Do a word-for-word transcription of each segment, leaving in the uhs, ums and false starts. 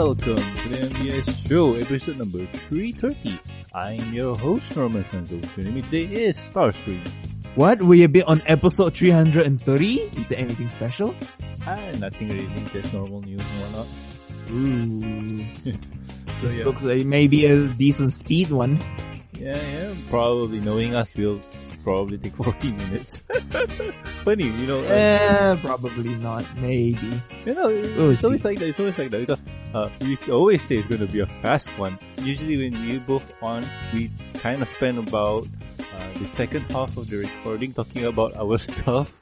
welcome to the M B S Show, episode number three thirty. I'm your host, Norman Sanzo. Joining me today is Starstream. What? Will you be on episode three hundred thirty? Is there anything special? Ah, nothing really, just normal news and whatnot. Ooh. So This yeah, looks like maybe a decent speed one. yeah, yeah, probably knowing us, we'll probably take forty minutes. Funny, you know. Uh, Eh, probably not. Maybe. You know, We'll it's always see. like that. It's always like that because uh, we always say it's going to be a fast one. Usually, when we both on, we kind of spend about uh, the second half of the recording talking about our stuff.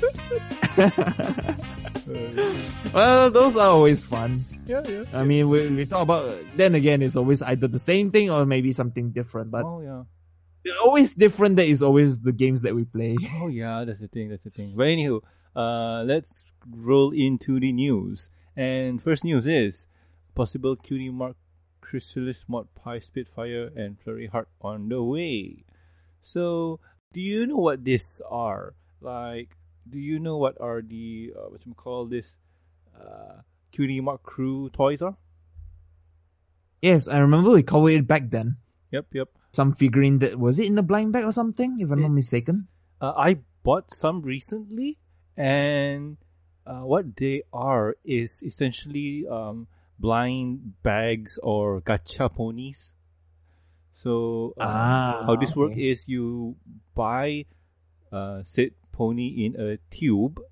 Uh, Well, those are always fun. yeah, yeah. I mean, we, we talk about, then again, it's always either the same thing or maybe something different. But Oh yeah. it's always different. That is always the games that we play. Oh yeah. That's the thing. That's the thing. But anywho, uh, let's roll into the news. And first news is possible Cutie Mark Chrysalis Mod Pi Spitfire and Flurry Heart on the way. So, do you know what these are? Like, do you know what are the uh, what you call this uh, Cutie Mark Crew toys are? Yes, I remember we covered it back then. Yep, yep. Some figurine that, was it in the blind bag or something, if I'm not It's- mistaken? Uh, I bought some recently, and uh, what they are is essentially um, blind bags or gacha ponies. So uh, Ah, how this work okay. is you buy uh, said pony in a tube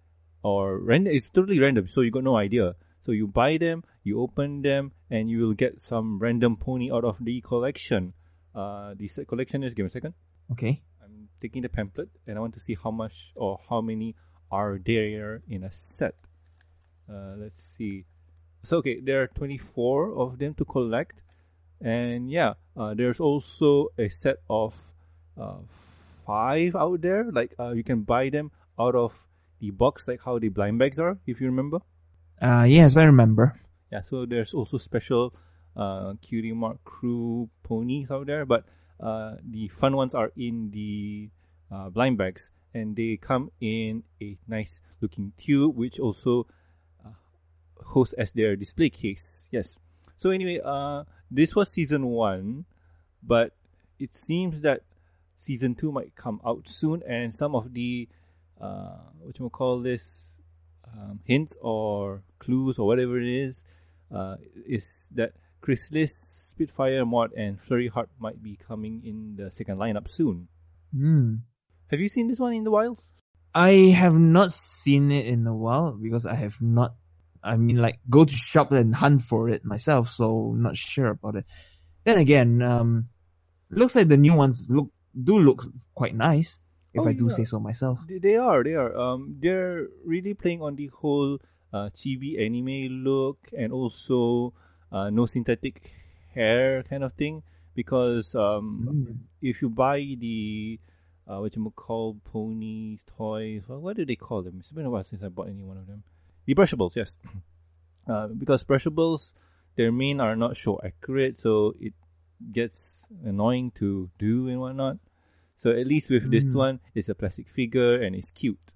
or random. It's totally random, so you got no idea. So you buy them, you open them, and you will get some random pony out of the collection. Uh, the set collection is, give me a second. Okay. I'm taking the pamphlet and I want to see how much or how many are there in a set. Uh, let's see. So, okay, there are twenty-four of them to collect. And yeah, uh, there's also a set of uh, five out there. Like, uh, you can buy them out of the box, like how the blind bags are, if you remember. Uh, yes, I remember. Yeah, so there's also special uh, Cutie Mark Crew ponies out there, but uh, the fun ones are in the uh, blind bags, and they come in a nice looking tube, which also uh, hosts as their display case. Yes. So anyway, uh, this was season one, but it seems that season two might come out soon, and some of the uh, what you call this um, hints or clues or whatever it is uh, is that Chrysalis, Spitfire Mod, and Flurry Heart might be coming in the second lineup soon. Hmm. Have you seen this one in the wilds? I have not seen it in a while because I have not, I mean, like, go to shop and hunt for it myself, so not sure about it. Then again, um, looks like the new ones look do look quite nice, if Oh, I do yeah. say so myself. They, they are, they are. Um, they're really playing on the whole uh, chibi anime look and also uh, no synthetic hair kind of thing. Because um, Mm. if you buy the uh, what you call ponies, toys, what, what do they call them? It's been a while since I bought any one of them. The brushables, yes. uh, because brushables, their main are not show accurate, so it gets annoying to do and whatnot. So at least with this Mm. one, it's a plastic figure and it's cute.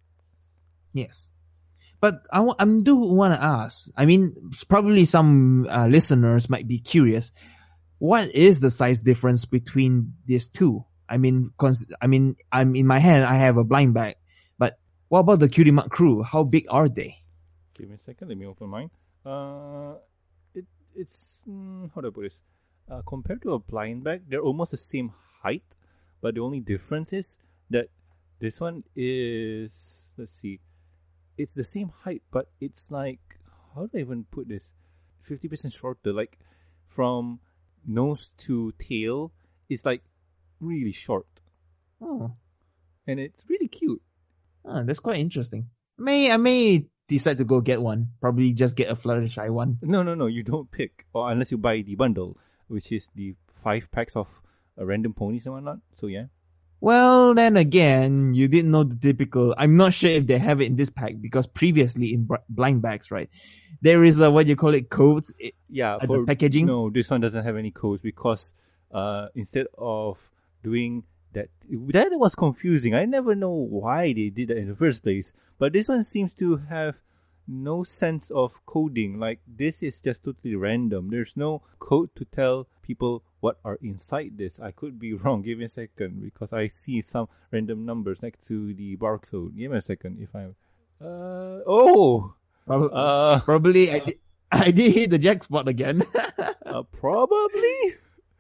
Yes. But I wa- I do want to ask, I mean, s- probably some uh, listeners might be curious, what is the size difference between these two? I mean, cons- I mean, I'm in my hand, I have a blind bag, but what about the Cutie Mark Crew? How big are they? Give me a second, let me open mine. Uh, it it's mm, how do I put this? Uh, compared to a blind bag, they're almost the same height, but the only difference is that this one is, let's see, it's the same height, but it's like, how do I even put this? fifty percent shorter, like from nose to tail, it's like really short, Oh, and it's really cute. ah, that's quite interesting. May I may decide to go get one. Probably just get a Fluttershy one. No, no, no, you don't pick, or unless you buy the bundle, which is the five packs of uh, random ponies and whatnot. So yeah. Well, then again, you didn't know the typical. I'm not sure if they have it in this pack because previously in br- blind bags, right, there is a what you call it codes. i- Yeah, At for the packaging? No, this one doesn't have any codes because uh, instead of doing that, that was confusing. I never know why they did that in the first place. But this one seems to have no sense of coding. Like, this is just totally random. There's no code to tell people what are inside this. I could be wrong. Give me a second, because I see some random numbers next to the barcode. Give me a second if I'm... Uh, oh! Prob- Uh, Probably I did, I did hit the jackpot again. uh, probably?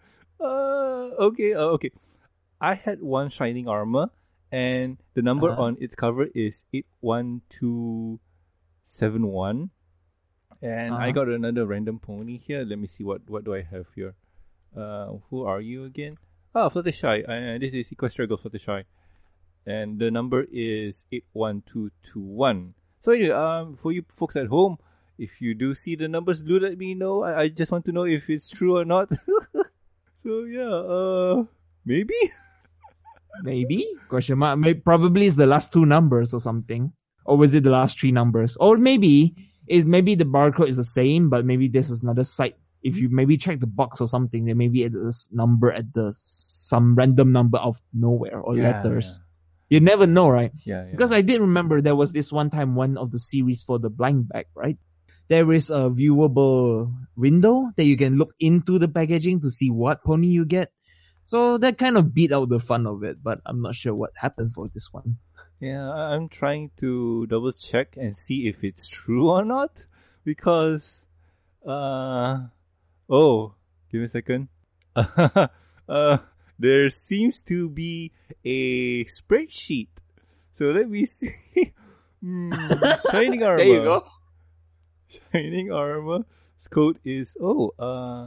Uh, okay, uh, okay. I had one Shining Armor, and the number Uh-huh. on its cover is eight one two seven one. And I Uh-huh. got another random pony here. Let me see what, what do I have here. Uh, who are you again? Ah, Fluttershy. Uh, this is Equestria Girl Fluttershy. And the number is eight one two two one. So anyway, um, for you folks at home, if you do see the numbers, do let me know. I, I just want to know if it's true or not. So yeah, uh, maybe? Maybe? Question mark. Maybe, probably it's the last two numbers or something. Or was it the last three numbers? Or maybe is maybe the barcode is the same, but maybe this is another site. If you maybe check the box or something, then maybe it is number at the some random number out of nowhere or Yeah, letters. You never know, right? Yeah, yeah. Because I did remember there was this one time one of the series for the blind bag, right? There is a viewable window that you can look into the packaging to see what pony you get. So that kind of beat out the fun of it, but I'm not sure what happened for this one. Yeah, I- I'm trying to double check and see if it's true or not, because, uh, oh, give me a second. uh, there seems to be a spreadsheet. So let me see. Hmm, Shining Armor. There you go. Shining Armor. Its code is, oh, uh,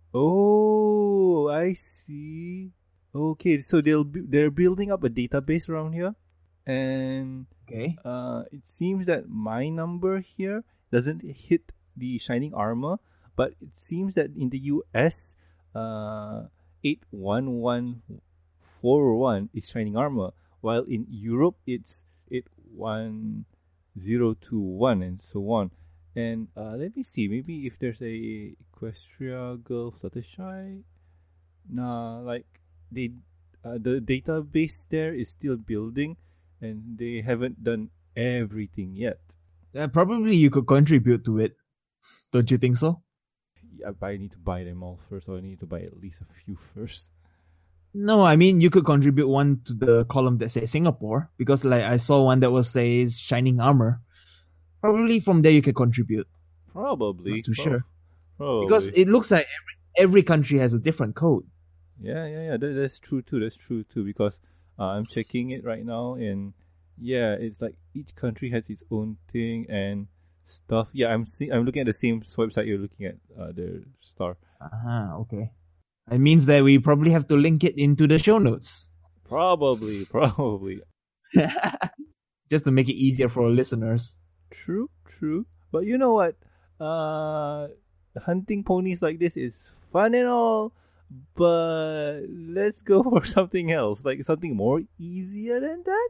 oh, I see. Okay, so they'll be, they're building up a database around here. And Okay. uh, it seems that my number here doesn't hit the Shining Armor, but it seems that in the U S, uh, eight one one four one is Shining Armor, while in Europe it's eight one zero two one and so on. And uh, let me see, maybe if there's a Equestria Girl Fluttershy. Nah, like they, uh, the database there is still building, and they haven't done everything yet. Uh, probably you could contribute to it. Don't you think so? Yeah, but I need to buy them all first, or I need to buy at least a few first. No, I mean you could contribute one to the column that says Singapore, because like I saw one that was says Shining Armor. Probably from there you can contribute. Probably. Not too Prob- sure. Probably. Because it looks like every, every country has a different code. Yeah, yeah, yeah. That, that's true too. That's true too. Because uh, I'm checking it right now, and yeah, it's like each country has its own thing and stuff. Yeah, I'm see- I'm looking at the same website you're looking at. Uh, the star. Ah, okay. It means that we probably have to link it into the show notes. Probably, probably. Just to make it easier for our listeners. True, true. But you know what? Uh, hunting ponies like this is fun and all, but let's go for something else, like something more easier than that.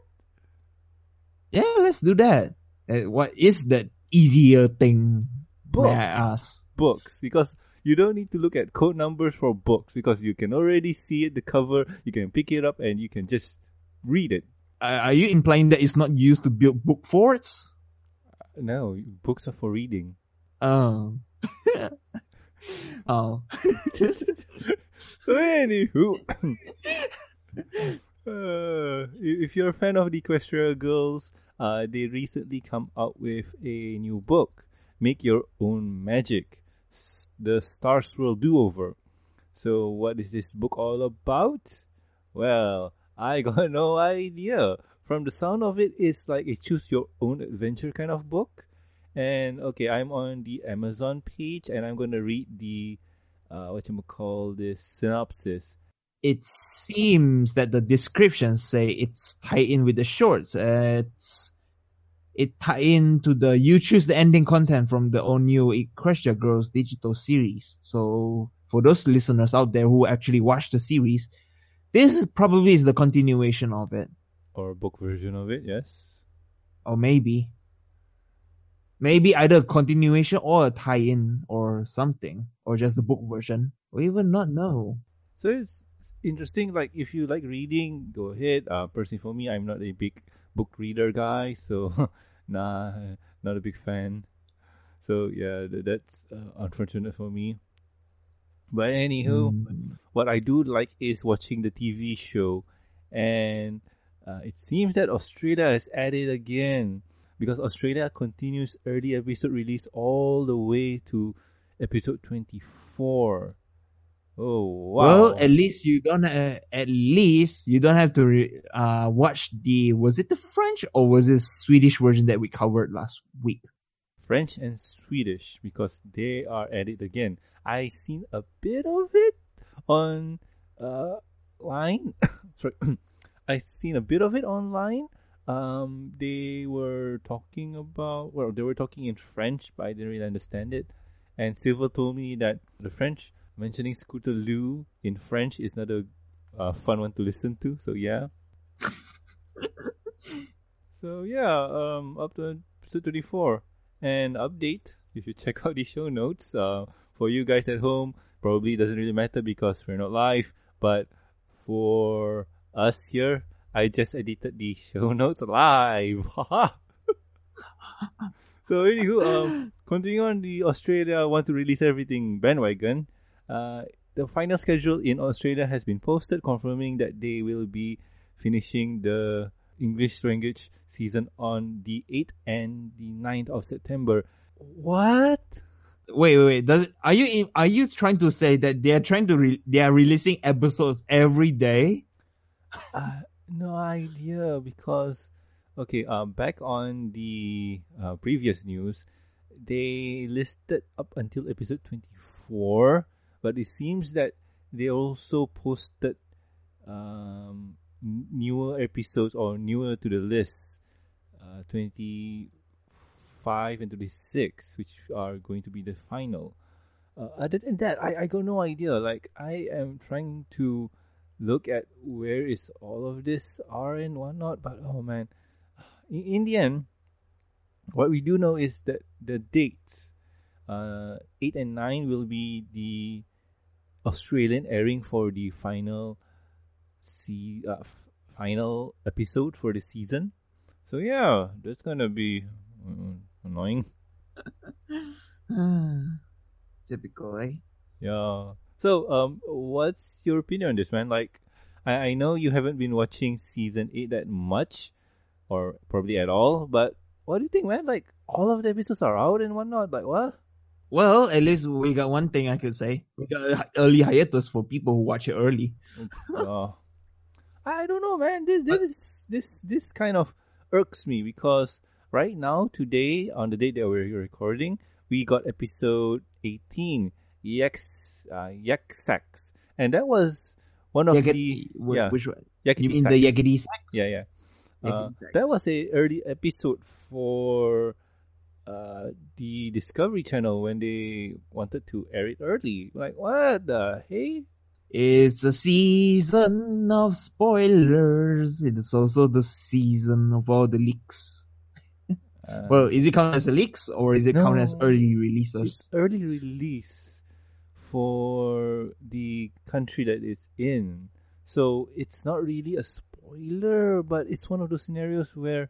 Yeah, let's do that. Uh, what is that easier thing? Books. May I ask? Books, because you don't need to look at code numbers for books, because you can already see it, the cover, you can pick it up, and you can just read it. Uh, are you implying that it's not used to build book forts? No, books are for reading. Oh. Oh. So anywho, uh, if you're a fan of the Equestria Girls, uh, they recently come out with a new book, Make Your Own Magic, S- the Star Swirl Do-Over. So what is this book all about? Well, I got no idea. From the sound of it, it's like a choose your own adventure kind of book. And okay, I'm on the Amazon page, and I'm gonna read the uh, what you call this synopsis. It seems that the descriptions say it's tied in with the shorts. Uh, it's it tie in to the you choose the ending content from the all new Equestria Girls digital series. So for those listeners out there who actually watched the series, this is probably is the continuation of it, Or book version of it, yes. or maybe, maybe either a continuation or a tie-in or something, or just the book version. We will not know. So it's, it's interesting. Like if you like reading, go ahead. Uh, personally, for me, I'm not a big book reader guy, so nah, not a big fan. So yeah, th- that's uh, unfortunate for me. But anywho, Mm. what I do like is watching the T V show, and uh, it seems that Australia has added again because Australia continues early episode release all the way to episode twenty-four. Oh wow! Well, at least you don't. Uh, at least you don't have to re- uh, watch the. Was it the French or was it Swedish version that we covered last week? French and Swedish because they are at it again. I seen a bit of it on uh line. Sorry, I seen a bit of it online. Um, they were talking about well, they were talking in French, but I didn't really understand it. And Silva told me that the French mentioning Scootaloo in French is not a uh, fun one to listen to. So yeah. So yeah, um, up to episode thirty-four. And update, if you check out the show notes, uh, for you guys at home, probably doesn't really matter because we're not live. But for us here, I just edited the show notes live. Haha. So anywho, um, continuing on the Australia want to release everything bandwagon. Uh, the final schedule in Australia has been posted, confirming that they will be finishing the English language season on the eighth and the ninth of September. What? Wait, wait, wait. Does are you are you trying to say that they are trying to re- they are releasing episodes every day? Uh, no idea because okay, um, back on the uh, previous news, they listed up until episode twenty-four, but it seems that they also posted um. newer episodes or newer to the list, uh, twenty-five and twenty-six, which are going to be the final. Uh, other than that, I, I got no idea. Like, I am trying to look at where is all of this are and whatnot, but oh man. In, in the end, what we do know is that the dates, uh, eight and nine will be the Australian airing for the final see uh, f- final episode for the season. So yeah, that's gonna be uh, annoying. Typical, eh? Yeah. So um, what's your opinion on this, man? Like, I, I know you haven't been watching season eight that much, or probably at all. But what do you think, man? Like, all of the episodes are out and whatnot. Like, what? Well, at least we got one thing I could say. We got a early hiatus for people who watch it early. uh, I don't know, man. This this this this kind of irks me because right now, today, on the date that we're recording, we got episode eighteen, Yex uh, Yexax, and that was one of Yagati, the wh- yeah which one? Yakety You mean Sax. the Yakety Sax? Yeah, yeah. Uh, Yakety Sax. that was a early episode for uh, the Discovery Channel when they wanted to air it early. Like, what the hey? It's a season of spoilers. It's also the season of all the leaks. Uh, Well, is it counted as a leaks or is it counted as no, early releases? It's early release for the country that it's in. So it's not really a spoiler, but it's one of those scenarios where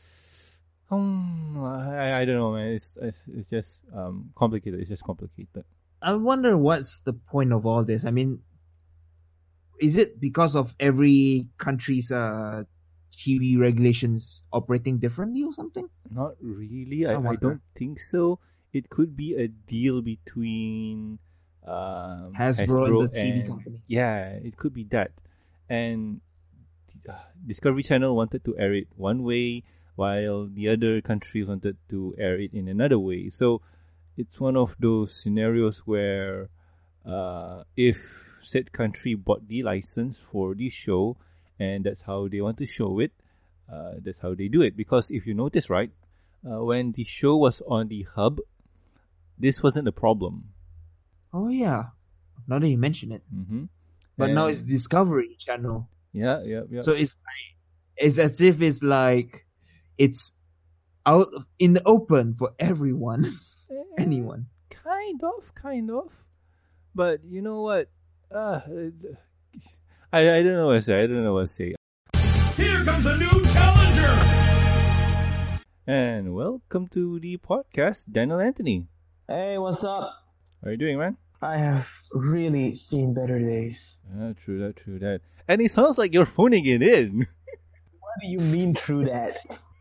um, I, I don't know, man. It's it's, it's just um, complicated. It's just complicated. I wonder what's the point of all this. I mean, is it because of every country's uh, T V regulations operating differently or something? Not really. I, I I wonder. don't think so. It could be a deal between um, Hasbro and the T V company. Yeah, it could be that. And uh, Discovery Channel wanted to air it one way, while the other countries wanted to air it in another way. So it's one of those scenarios where uh, if said country bought the license for this show, and that's how they want to show it, uh, that's how they do it. Because if you notice, right, uh, when the show was on the hub, this wasn't a problem. Oh yeah, now that you mention it. Mm-hmm. But now And- it's Discovery Channel. yeah, yeah, yeah. So it's it's as if it's like it's out in the open for everyone, Eh, anyone. Kind of, kind of. But you know what? Uh, I I don't know what to say. I don't know what to say. Here comes a new challenger! And welcome to the podcast, Daniel Anthony. Hey, what's up? How are you doing, man? I have really seen better days. Yeah, true that, true that. And it sounds like you're phoning it in. What do you mean through that?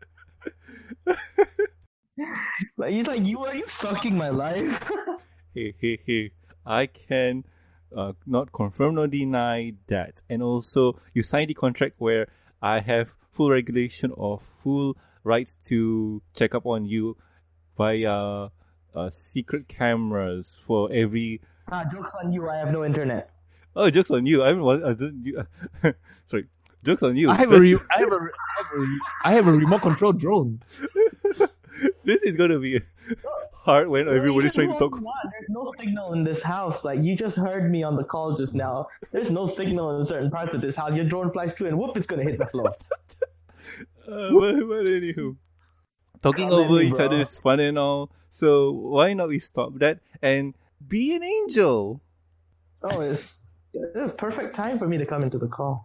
Like, he's like, you are you stalking my life? Hey, hey, hey. I can uh, not confirm nor deny that. And also, you signed the contract where I have full regulation of full rights to check up on you via uh, secret cameras for every... Ah, joke's on you, I have no internet. Oh, joke's on you. I haven't... I didn't- you- Sorry. Joke's on you. I have a, re- I have a, re- I have a, re- I have a remote control drone. This is going to be hard when everybody's You trying to can do talk. what you want. There's no signal in this house. Like, you just heard me on the call just now. There's no signal in certain parts of this house. Your drone flies through and whoop, it's gonna hit the floor. Uh, but, but anywho, talking Come at over me, each bro. other is fun and all. So why not we stop that and be an angel? Oh, it's, it's perfect time for me to come into the call.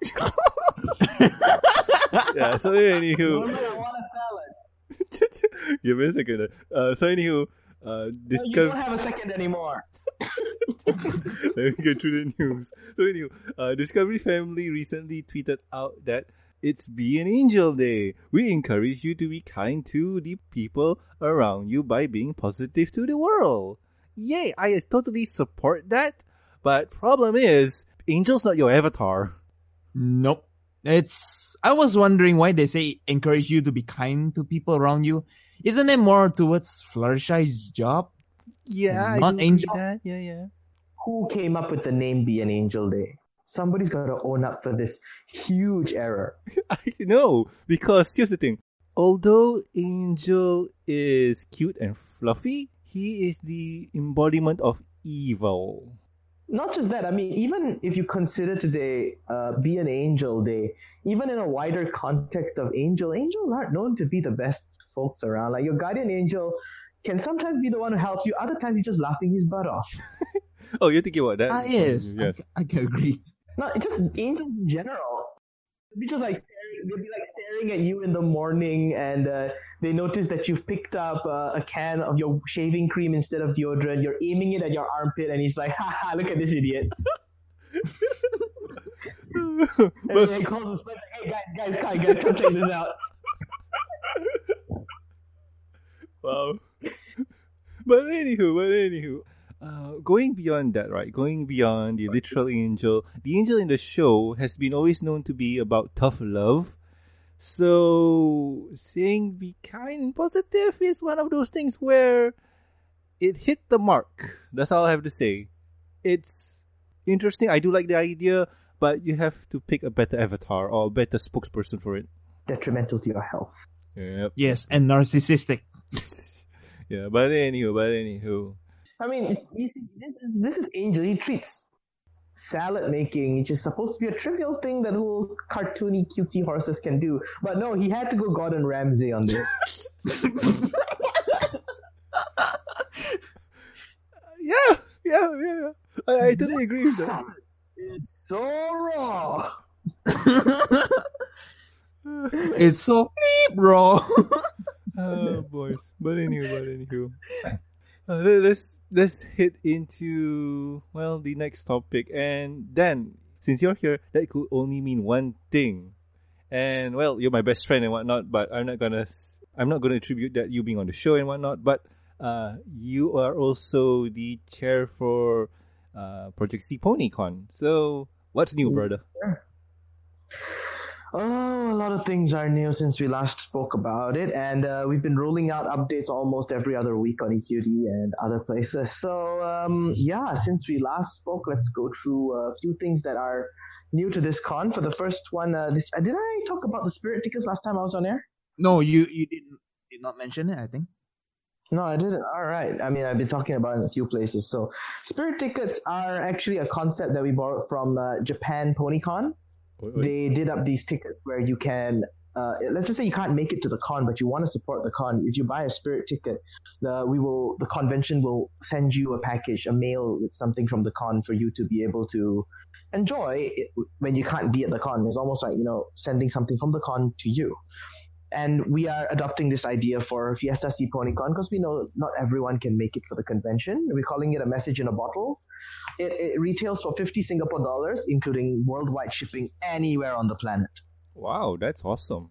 Yeah. So anywho, Normally, I want a salad. give me a second. Uh, so anywho, uh, No, you discover. don't have a second anymore. Let me get through the news. So anyway, uh, Discovery Family recently tweeted out that it's Be an Angel Day. We encourage you to be kind to the people around you by being positive to the world. Yay, I totally support that. But problem is, Angel's not your avatar. Nope. It's. I was wondering why they say encourage you to be kind to people around you. Isn't it more towards Fluttershy's job? Yeah, I Not do agree Angel? with that. Yeah, yeah. Who came up with the name Be an Angel Day? Somebody's got to own up for this huge error. I know, because here's the thing. Although Angel is cute and fluffy, he is the embodiment of evil. Not just that, I mean, even if you consider today uh, Be an Angel Day, even in a wider context of angel, angels aren't known to be the best folks around. Like, your guardian angel can sometimes be the one who helps you, other times he's just laughing his butt off. Oh, you're thinking about that? Ah, yes. Yes. I, I can agree. No, it's just angels in general. They'll be just like staring, they'll be like staring at you in the morning, and uh, they notice that you've picked up uh, a can of your shaving cream instead of deodorant. You're aiming it at your armpit, and he's like, "Ha ha! Look at this idiot!" And But- then he calls his friend, like, "Hey guys, guys, guys, guys, come check this out." Wow. But anywho, but anywho, uh, going beyond that, right? Going beyond the literal angel, the angel in the show has been always known to be about tough love. So saying be kind and positive is one of those things where it hit the mark. That's all I have to say. It's interesting. I do like the idea, but you have to pick a better avatar or a better spokesperson for it. Detrimental to your health. Yep. Yes, and narcissistic. Yeah, but anywho, but anywho. I mean, you see, this is this is Angel. He treats salad making, which is supposed to be a trivial thing that little cartoony, cutesy horses can do. But no, he had to go Gordon Ramsay on this. Yeah, yeah, yeah. yeah. I, I totally agree with that. Salad is so raw. It's so deep, bro. Oh, boys. But anywho, but anywho. Uh, let- let's let's hit into well the next topic, and then since you're here, that could only mean one thing, and well, you're my best friend and whatnot. But I'm not gonna s- I'm not gonna attribute that you being on the show and whatnot. But uh, you are also the chair for uh Project C PonyCon. So what's new, brother? Oh, a lot of things are new since we last spoke about it, and uh, we've been rolling out updates almost every other week on E Q D and other places. So, um, yeah, since we last spoke, let's go through a few things that are new to this con. For the first one, uh, this uh, did I talk about the spirit tickets last time I was on air? No, you you didn't did not mention it, I think. No, I didn't. All right. I mean, I've been talking about it in a few places. So, spirit tickets are actually a concept that we borrowed from uh, Japan PonyCon. They did up these tickets where you can, uh, let's just say you can't make it to the con, but you want to support the con. If you buy a spirit ticket, the we will the convention will send you a package, a mail with something from the con for you to be able to enjoy it when you can't be at the con. It's almost like, you know, sending something from the con to you. And we are adopting this idea for Fiesta Sea PonyCon because we know not everyone can make it for the convention. We're calling it a message in a bottle. It, it retails for fifty Singapore dollars, including worldwide shipping anywhere on the planet. Wow, that's awesome.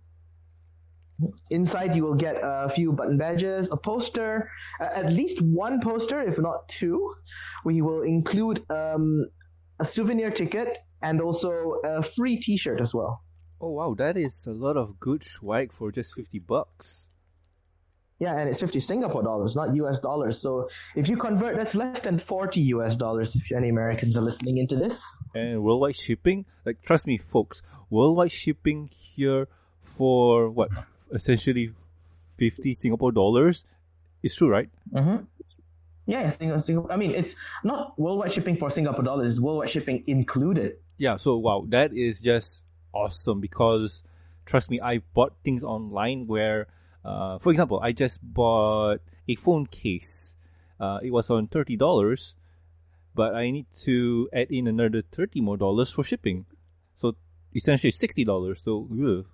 Inside, you will get a few button badges, a poster, uh, at least one poster, if not two. We will include um, a souvenir ticket and also a free T-shirt as well. Oh wow, that is a lot of good swag for just fifty bucks. Yeah, and it's fifty Singapore dollars, not U S dollars. So if you convert, that's less than forty U S dollars if any Americans are listening into this. And worldwide shipping, like trust me folks, worldwide shipping here for what, essentially fifty Singapore dollars is true, right? Mm-hmm. Yeah, Singapore, I mean, it's not worldwide shipping for Singapore dollars, it's worldwide shipping included. Yeah, so wow, that is just awesome because trust me, I bought things online where, uh, for example, I just bought a phone case. Uh, it was on thirty dollars, but I need to add in another thirty more dollars for shipping. So essentially sixty dollars. So, ugh.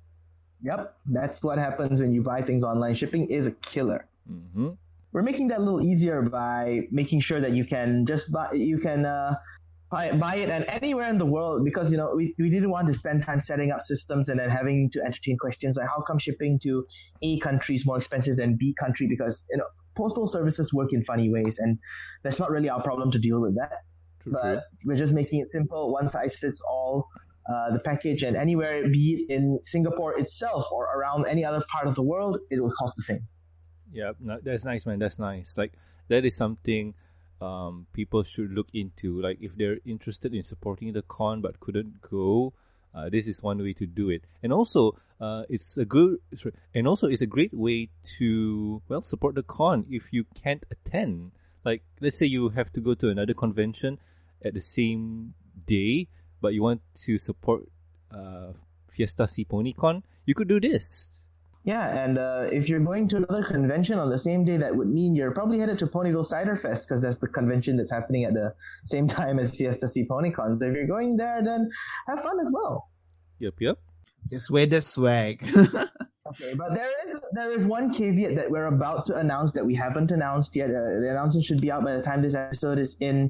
Yep, that's what happens when you buy things online. Shipping is a killer. Mm-hmm. We're making that a little easier by making sure that you can just buy, you can uh, buy, buy it and anywhere in the world because, you know, we, we didn't want to spend time setting up systems and then having to entertain questions like how come shipping to A country is more expensive than B country because, you know, postal services work in funny ways and that's not really our problem to deal with that. True, but true. We're just making it simple, one size fits all. Uh, the package and anywhere, be it in Singapore itself or around any other part of the world, it will cost the same. Yeah, no, that's nice, man. That's nice. Like that is something um, people should look into. Like if they're interested in supporting the con but couldn't go, uh, this is one way to do it. And also, uh, it's a good. Sorry, and also, it's a great way to well support the con if you can't attend. Like let's say you have to go to another convention at the same day, but you want to support uh, Fiesta Sea PonyCon, you could do this. Yeah, and uh, if you're going to another convention on the same day, that would mean you're probably headed to Ponyville Cider Fest because that's the convention that's happening at the same time as Fiesta Sea PonyCon. So if you're going there, then have fun as well. Yep, yep. Just wear the swag. Okay, but there is there is one caveat that we're about to announce that we haven't announced yet. Uh, the announcement should be out by the time this episode is in.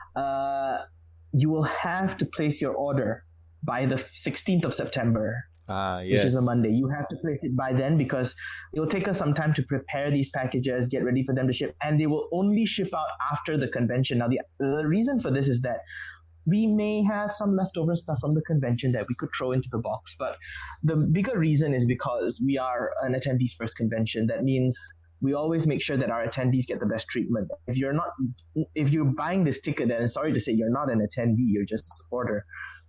Uh, you will have to place your order by the sixteenth of September. Ah, yes. Which is a Monday. You have to place it by then because it will take us some time to prepare these packages, get ready for them to ship, and they will only ship out after the convention. Now, the, the reason for this is that we may have some leftover stuff from the convention that we could throw into the box, but the bigger reason is because we are an attendees first convention. That means we always make sure that our attendees get the best treatment. If you're not, if you're buying this ticket, then sorry to say you're not an attendee, you're just a supporter.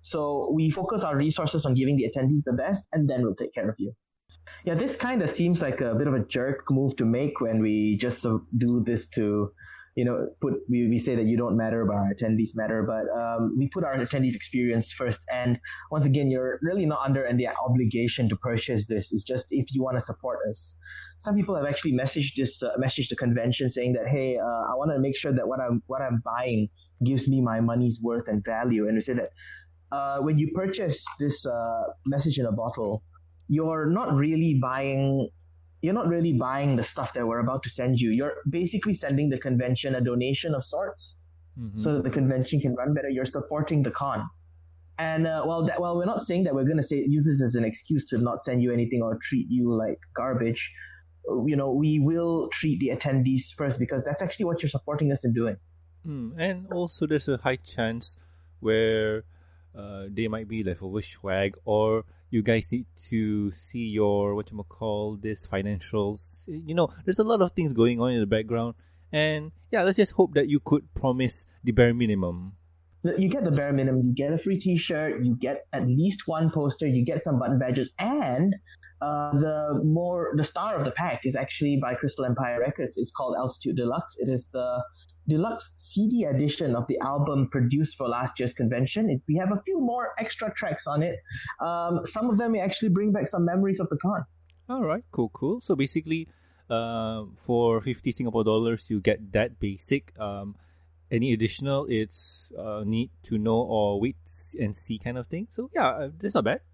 So we focus our resources on giving the attendees the best, and then we'll take care of you. Yeah, this kind of seems like a bit of a jerk move to make when we just uh, do this to, you know, put we, we say that you don't matter, but our attendees matter. But um, we put our attendees' experience first. And once again, you're really not under any obligation to purchase this. It's just if you want to support us. Some people have actually messaged this, uh, messaged the convention saying that, hey, uh, I want to make sure that what I'm what I'm buying gives me my money's worth and value. And we say that. Uh, when you purchase this uh, message in a bottle, you're not really buying. You're not really buying the stuff that we're about to send you. You're basically sending the convention a donation of sorts, mm-hmm. so that the convention can run better. You're supporting the con, and uh, well, that, well, we're not saying that we're going to say use this as an excuse to not send you anything or treat you like garbage. You know, we will treat the attendees first because that's actually what you're supporting us in doing. Mm, and also, there's a high chance where. Uh, they might be leftover swag, or you guys need to see your whatchamacall this financials. You know, there's a lot of things going on in the background, and yeah, let's just hope that you could promise the bare minimum. You get the bare minimum. You get a free T-shirt. You get at least one poster. You get some button badges, and uh, the more the star of the pack is actually by Crystal Empire Records. It's called Altitude Deluxe. It is the deluxe C D edition of the album produced for last year's convention. It, we have a few more extra tracks on it. Um, some of them may actually bring back some memories of the con. All right, cool, cool. So basically, uh, for fifty Singapore dollars, you get that basic. Um, any additional, it's uh, need to know or wait and see kind of thing. So yeah, uh, that's not bad.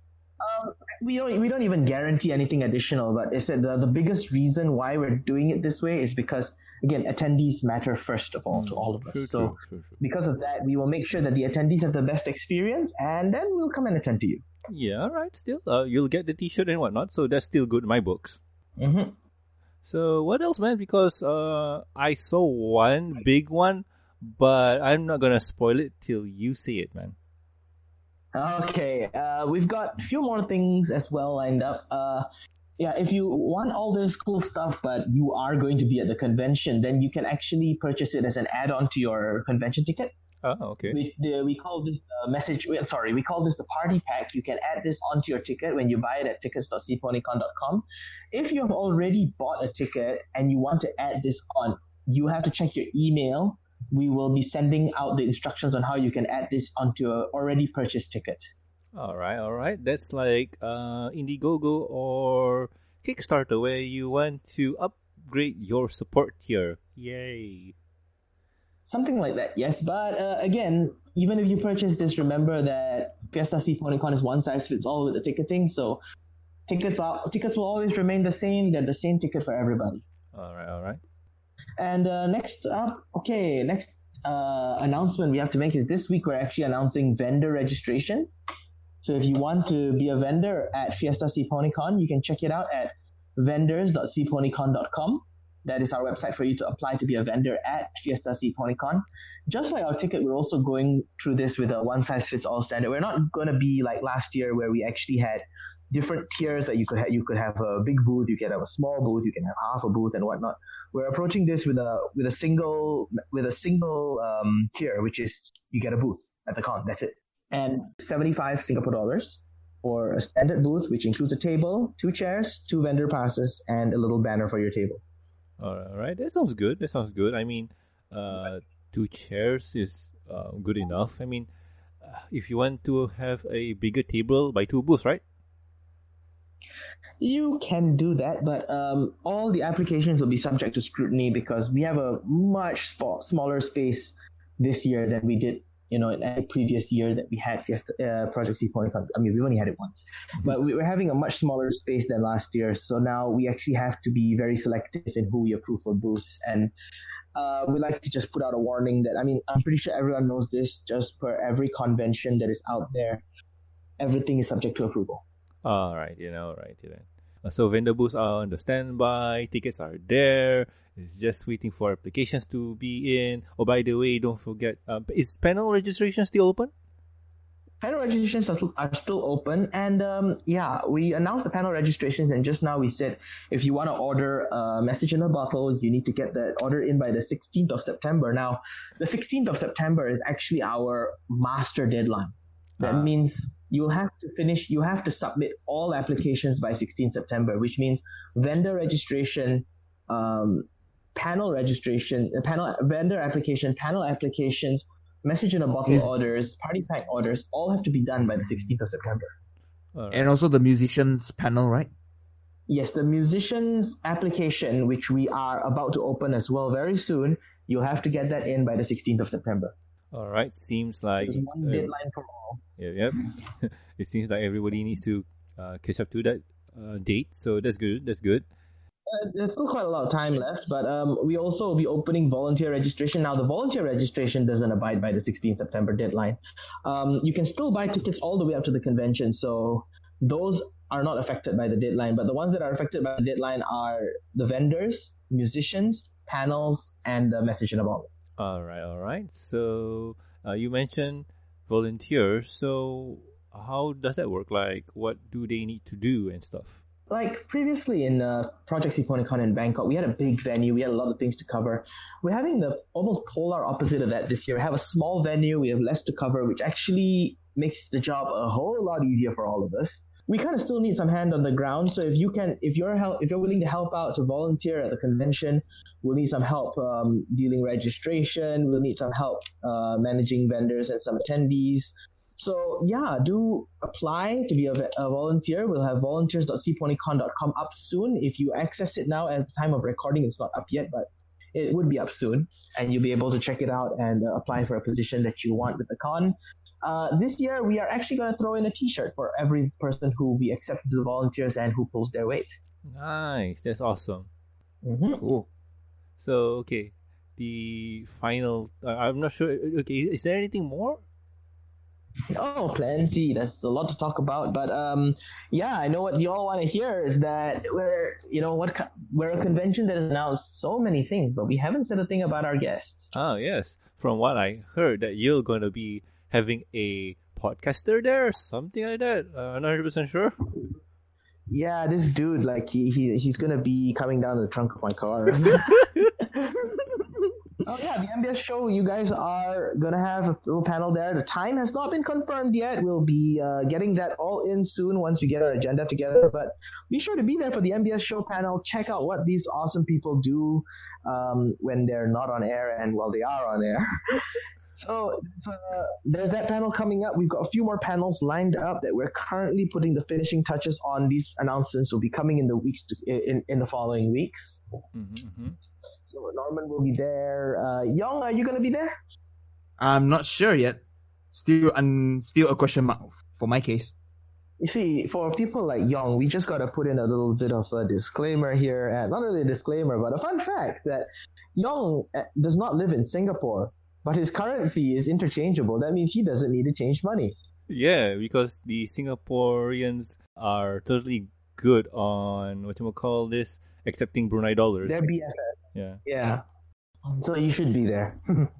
Um, we don't we don't even guarantee anything additional, but I said the, the biggest reason why we're doing it this way is because, again, attendees matter first of all mm, to all of us. True, so true, true, true. because of that, we will make sure that the attendees have the best experience, and then we'll come and attend to you. Yeah, all right. Still, uh, you'll get the T-shirt and whatnot, so that's still good in my books. Mm-hmm. So what else, man? Because uh, I saw one big one, but I'm not gonna spoil it till you see it, man. Okay, uh, we've got a few more things as well lined up. Uh, yeah, if you want all this cool stuff, but you are going to be at the convention, then you can actually purchase it as an add-on to your convention ticket. Oh, okay. We, the, we call this the message, sorry, we call this the party pack. You can add this onto your ticket when you buy it at tickets dot c pony con dot com. If you have already bought a ticket and you want to add this on, you have to check your email. We will be sending out the instructions on how you can add this onto a already purchased ticket. All right, all right. That's like uh, Indiegogo or Kickstarter, where you want to upgrade your support tier. Yay! Something like that, yes. But uh, again, even if you purchase this, remember that Fiesta C PonyCon is one size fits all with the ticketing. So tickets are, tickets will always remain the same. They're the same ticket for everybody. All right, all right. And uh, next up, okay, next uh, announcement we have to make is this week we're actually announcing vendor registration. So if you want to be a vendor at Fiesta C PonyCon, you can check it out at vendors dot c pony con dot com. That is our website for you to apply to be a vendor at Fiesta C PonyCon. Just like our ticket, we're also going through this with a one-size-fits-all standard. We're not going to be like last year where we actually had different tiers that you could have. You could have a big booth, you can have a small booth, you can have half a booth and whatnot. We're approaching this with a with a single with a single um, tier, which is you get a booth at the con. That's it, and seventy-five Singapore dollars for a standard booth, which includes a table, two chairs, two vendor passes, and a little banner for your table. All right, that sounds good. That sounds good. I mean, uh, two chairs is uh, good enough. I mean, uh, if you want to have a bigger table, buy two booths, right? You can do that, but um, all the applications will be subject to scrutiny because we have a much sp- smaller space this year than we did, you know, in any previous year that we had Fiesta, uh, Project C PonyCon. I mean, we've only had it once, but we were having a much smaller space than last year. So now we actually have to be very selective in who we approve for booths. And uh, we like to just put out a warning that, I mean, I'm pretty sure everyone knows this, just per every convention that is out there, everything is subject to approval. All right, you know, right, you know. So vendor booths are on the standby, tickets are there, it's just waiting for applications to be in. Oh, by the way, don't forget, um, is panel registration still open? Panel registrations are, are still open, and um, yeah, we announced the panel registrations, and just now we said if you want to order a message in a bottle, you need to get that order in by the sixteenth of September. Now, the sixteenth of September is actually our master deadline. That uh. means you'll have to finish, you have to submit all applications by sixteenth September, which means vendor registration, um, panel registration, uh, panel vendor application, panel applications, message in a bottle yes. orders, party pack orders, all have to be done by the sixteenth of September. Right. And also the musicians panel, right? Yes, the musicians application, which we are about to open as well very soon, you'll have to get that in by the sixteenth of September. All right, seems like there's one deadline uh, for all. Yeah, yep. It seems like everybody needs to uh, catch up to that uh, date, so that's good. That's good. Uh, there's still quite a lot of time left, but um, we also will be opening volunteer registration. Now, the volunteer registration doesn't abide by the sixteenth September deadline. Um, you can still buy tickets all the way up to the convention, so those are not affected by the deadline. But the ones that are affected by the deadline are the vendors, musicians, panels, and the message in a bottle. All right, all right. So uh, you mentioned volunteers. So how does that work? Like, what do they need to do and stuff? Like previously in uh, Project C PonyCon in Bangkok, we had a big venue. We had a lot of things to cover. We're having the almost polar opposite of that this year. We have a small venue. We have less to cover, which actually makes the job a whole lot easier for all of us. We kind of still need some hand on the ground. So if you can, if you're help, if you're willing to help out to volunteer at the convention, we'll need some help um, dealing registration. We'll need some help uh, managing vendors and some attendees. So yeah, do apply to be a, a volunteer. We'll have volunteers dot c pony con dot com up soon. If you access it now at the time of recording, it's not up yet, but it would be up soon. And you'll be able to check it out and uh, apply for a position that you want with the con. Uh, this year, we are actually going to throw in a T-shirt for every person who we accept the volunteers and who pulls their weight. Nice. That's awesome. Mm-hmm. Cool. So, okay. The final... Uh, I'm not sure. Okay, is there anything more? Oh, plenty. There's a lot to talk about, but um, yeah, I know what you all want to hear is that we're, you know, what we're a convention that has announced so many things, but we haven't said a thing about our guests. Oh, yes. From what I heard, that you're going to be having a podcaster there, something like that. Uh, I'm not one hundred percent sure. Yeah, this dude, like he, he he's gonna be coming down the trunk of my car. Oh yeah, the M B S show, you guys are going to have a little panel there. The time has not been confirmed yet. We'll be uh, getting that all in soon once we get our agenda together. But be sure to be there for the M B S show panel. Check out what these awesome people do um, when they're not on air and while they are on air. So, so uh, there's that panel coming up. We've got a few more panels lined up that we're currently putting the finishing touches on. These announcements will be coming in the weeks to, in, in the following weeks. Mm-hmm, mm-hmm. So Norman will be there. Uh, Young, are you going to be there? I'm not sure yet. Still, un- still a question mark for my case. You see, for people like Young, we just got to put in a little bit of a disclaimer here. And not really a disclaimer, but a fun fact that Young does not live in Singapore, but his currency is interchangeable. That means he doesn't need to change money. Yeah, because the Singaporeans are totally good on, what you call this, accepting Brunei dollars. They're B F F. Yeah. Yeah. So you should be there.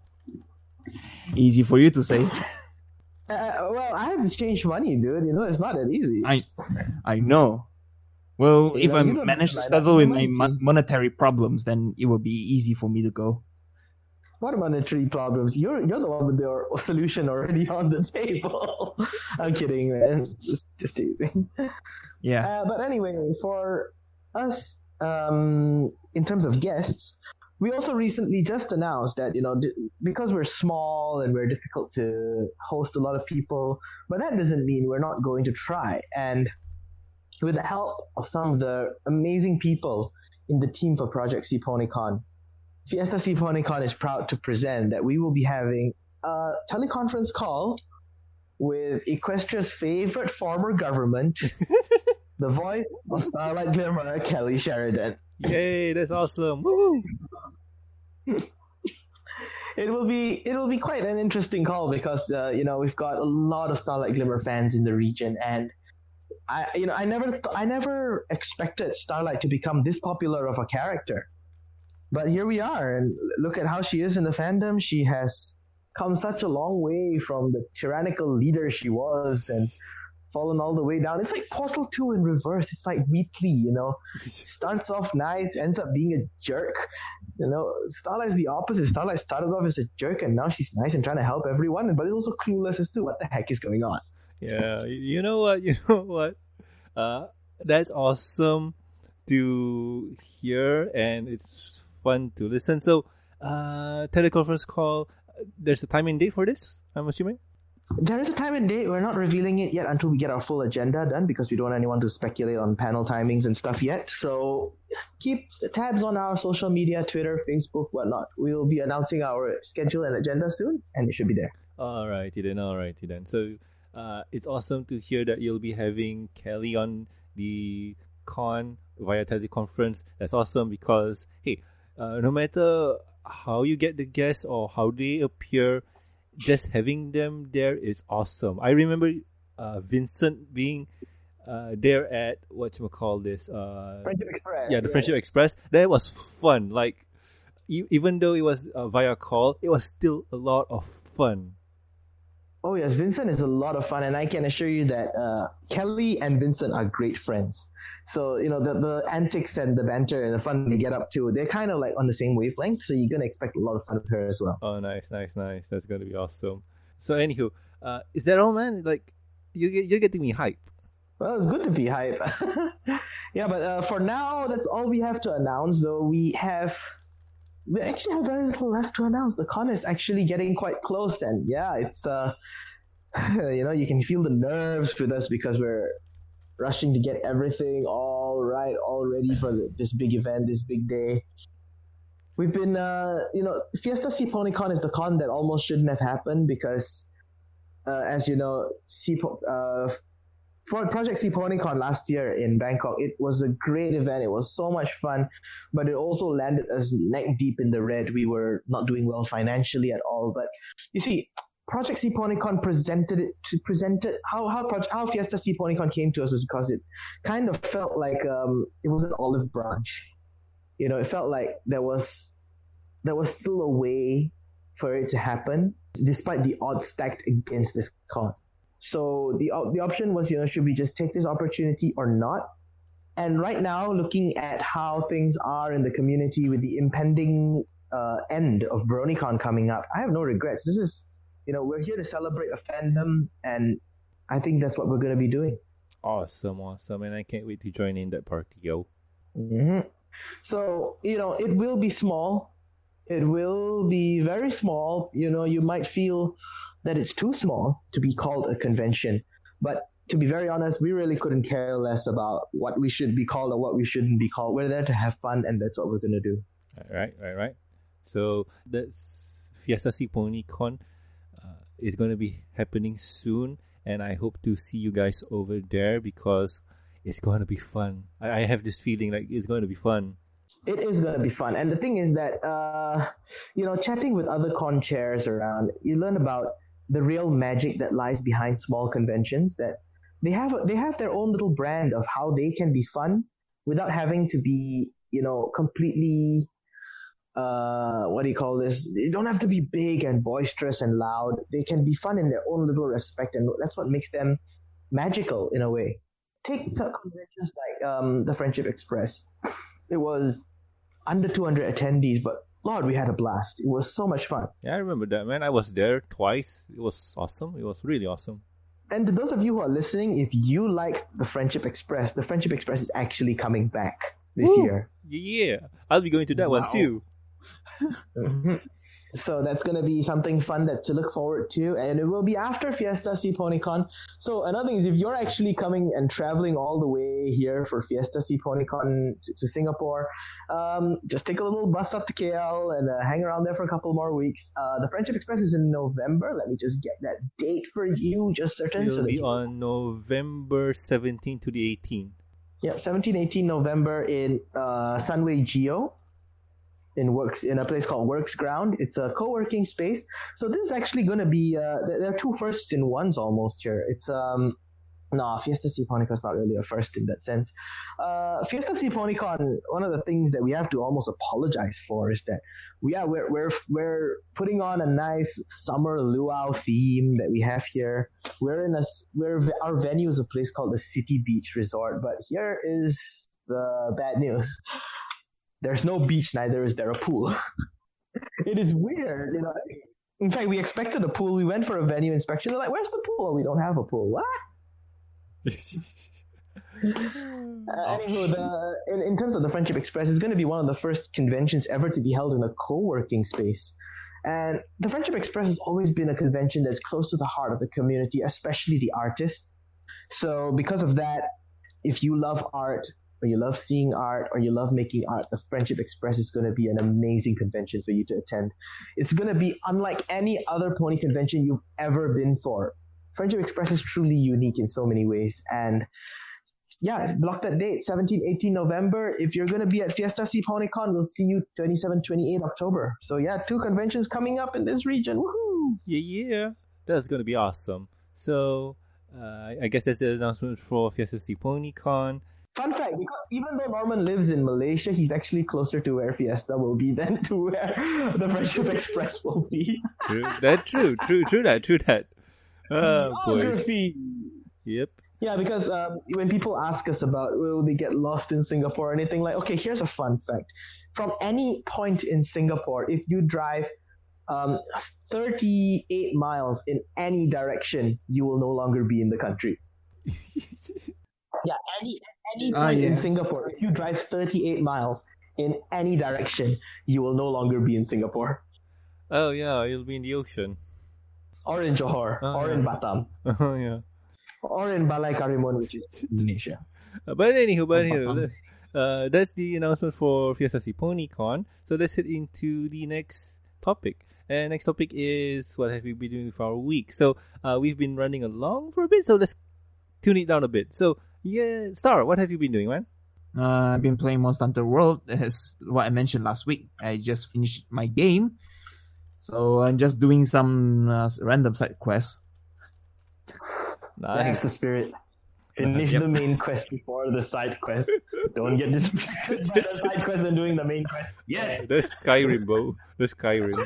Easy for you to say. Uh, well, I have to change money, dude. You know, it's not that easy. I, I know. Well, You if know, I you don't manage to like settle that. with my mon- monetary problems, then it will be easy for me to go. What monetary problems? You're you're the one with your solution already on the table. I'm kidding, man. Just just teasing. Yeah. Uh, but anyway, for us, um, in terms of guests, we also recently just announced that, you know, d- because we're small and we're difficult to host a lot of people, but that doesn't mean we're not going to try. And with the help of some of the amazing people in the team for Project CPonyCon, Fiesta CPonyCon is proud to present that we will be having a teleconference call with Equestria's favorite former government, the voice of Starlight Glimmer, Kelly Sheridan. Yay, that's awesome. Woo! It will be it will be quite an interesting call because uh, you know, we've got a lot of Starlight Glimmer fans in the region, and I you know I never I never expected Starlight to become this popular of a character. But here we are, and look at how she is in the fandom. She has come such a long way from the tyrannical leader she was and fallen all the way down. It's like Portal two in reverse. It's like Wheatley, you know. Starts off nice, ends up being a jerk. You know, Starlight's the opposite. Starlight started off as a jerk, and now she's nice and trying to help everyone, but also clueless as to what the heck is going on. Yeah, you know what? You know what? Uh, that's awesome to hear, and it's fun to listen. So, uh, teleconference call. There's a time and date for this, I'm assuming? There is a time and date. We're not revealing it yet until we get our full agenda done because we don't want anyone to speculate on panel timings and stuff yet. So just keep tabs on our social media, Twitter, Facebook, whatnot. We'll be announcing our schedule and agenda soon, and it should be there. Alrighty then, alrighty then. So uh, it's awesome to hear that you'll be having Kelly on the con via teleconference. That's awesome because, hey, uh, no matter how you get the guests or how they appear, just having them there is awesome. I remember uh, Vincent being uh, there at what you call this uh, Friendship Express. yeah, the yes. Friendship Express. That was fun. Like e- even though it was uh, via call, it was still a lot of fun. Oh yes, Vincent is a lot of fun, and I can assure you that uh, Kelly and Vincent are great friends. So, you know, the, the antics and the banter and the fun they get up to, they're kind of like on the same wavelength, so you're going to expect a lot of fun with her as well. Oh, nice, nice, nice. That's going to be awesome. So, anywho, uh, is that all, man? Like, you, you're getting me hype. Well, it's good to be hype. Yeah, but uh, for now, that's all we have to announce, though. We have... We actually have very little left to announce. The con is actually getting quite close, and yeah, it's... uh, you know, you can feel the nerves with us because we're rushing to get everything all right, all ready for the, this big event, this big day. We've been, uh, you know, Fiesta CPonyCon is the con that almost shouldn't have happened because uh, as you know, C- uh, for Project SeaPonyCon last year in Bangkok, it was a great event. It was so much fun, but it also landed us neck deep in the red. We were not doing well financially at all. But you see, Project SeaPonyCon presented it to presented how how how Fiesta SeaPonyCon came to us was because it kind of felt like um, it was an olive branch. You know, it felt like there was there was still a way for it to happen, despite the odds stacked against this con. So the the option was, you know, should we just take this opportunity or not? And right now, looking at how things are in the community with the impending uh, end of BronyCon coming up, I have no regrets. This is, you know, we're here to celebrate a fandom, and I think that's what we're going to be doing. Awesome, awesome. And I can't wait to join in that party, yo. Mm-hmm. So, you know, it will be small. It will be very small. You know, you might feel that it's too small to be called a convention. But to be very honest, we really couldn't care less about what we should be called or what we shouldn't be called. We're there to have fun, and that's what we're going to do. All right, right, right. So that's Fiesta SeaPonyCon. Uh, is going to be happening soon, and I hope to see you guys over there because it's going to be fun. I, I have this feeling like it's going to be fun. It is going to be fun. And the thing is that, uh, you know, chatting with other con chairs around, you learn about the real magic that lies behind small conventions, that they have they have their own little brand of how they can be fun without having to be, you know, completely, uh, what do you call this? They don't have to be big and boisterous and loud. They can be fun in their own little respect, and that's what makes them magical in a way. Take conventions like um, the Friendship Express. It was under two hundred attendees, but Lord, we had a blast. It was so much fun. Yeah, I remember that, man. I was there twice. It was awesome. It was really awesome. And to those of you who are listening, if you liked the Friendship Express, the Friendship Express is actually coming back this Woo! year. Yeah, I'll be going to that Wow. one too. Mm-hmm. So that's going to be something fun that to look forward to, and it will be after Fiesta SeaPonyCon. So another thing is, if you're actually coming and traveling all the way here for Fiesta SeaPonyCon to, to Singapore, um, just take a little bus up to K L and uh, hang around there for a couple more weeks. Uh, the Friendship Express is in November. Let me just get that date for you, just certain. It'll so be you... on November seventeenth to the eighteenth. Yeah, seventeen, eighteen November in uh, Sunway Geo. In works in a place called Works Ground. It's a co-working space. So this is actually going to be uh, there are two firsts in ones almost here. It's um no Fiesta SeaPonyCon is not really a first in that sense. Uh, Fiesta SeaPonyCon, one of the things that we have to almost apologize for is that we are we're we're we're putting on a nice summer luau theme that we have here. We're in a we're our venue is a place called the City Beach Resort, but here is the bad news. There's no beach, neither is there a pool. It is weird, you know. In fact, we expected a pool. We went for a venue inspection. They're like, "Where's the pool?" Oh, we don't have a pool. What? uh, anywho, the, in, in terms of the Friendship Express, it's going to be one of the first conventions ever to be held in a co-working space. And the Friendship Express has always been a convention that's close to the heart of the community, especially the artists. So because of that, if you love art, or you love seeing art, or you love making art, the Friendship Express is going to be an amazing convention for you to attend. It's going to be unlike any other pony convention you've ever been for. Friendship Express is truly unique in so many ways. And yeah, block that date, seventeen, eighteen November. If you're going to be at Fiesta SeaPonyCon, we'll see you twenty-seven, twenty-eight October. So yeah, two conventions coming up in this region. Woohoo! Yeah, yeah. That's going to be awesome. So uh, I guess that's the announcement for Fiesta SeaPonyCon. Fun fact, because even though Norman lives in Malaysia, he's actually closer to where Fiesta will be than to where the Friendship Express will be. True. That true, true, true that, true that. Oh, boys. Yep. Yeah, because um, when people ask us about will they get lost in Singapore or anything, like, okay, here's a fun fact. From any point in Singapore, if you drive um, thirty-eight miles in any direction, you will no longer be in the country. Yeah, any any point ah, yes. in Singapore, if you drive thirty-eight miles in any direction, you will no longer be in Singapore. Oh yeah, you'll be in the ocean. Or in Johor, oh, or yeah. in Batam. Oh yeah. Or in Balai Karimun, which is Indonesia. Uh, but anywho, but anywho, uh, that's the announcement for Fiesta SeaPonyCon. So let's head into the next topic. And next topic is what have we been doing for our week? So uh, we've been running along for a bit, so let's tune it down a bit. So yeah, Star, what have you been doing, man? Uh, I've been playing Monster Hunter World, as what I mentioned last week. I just finished my game, so I'm just doing some uh, random side quests. Nice. That's the spirit. Finish Yep. the main quest before the side quest. Don't get distracted by the side quest and doing the main quest. Yes. The Skyrim, bro. The Skyrim.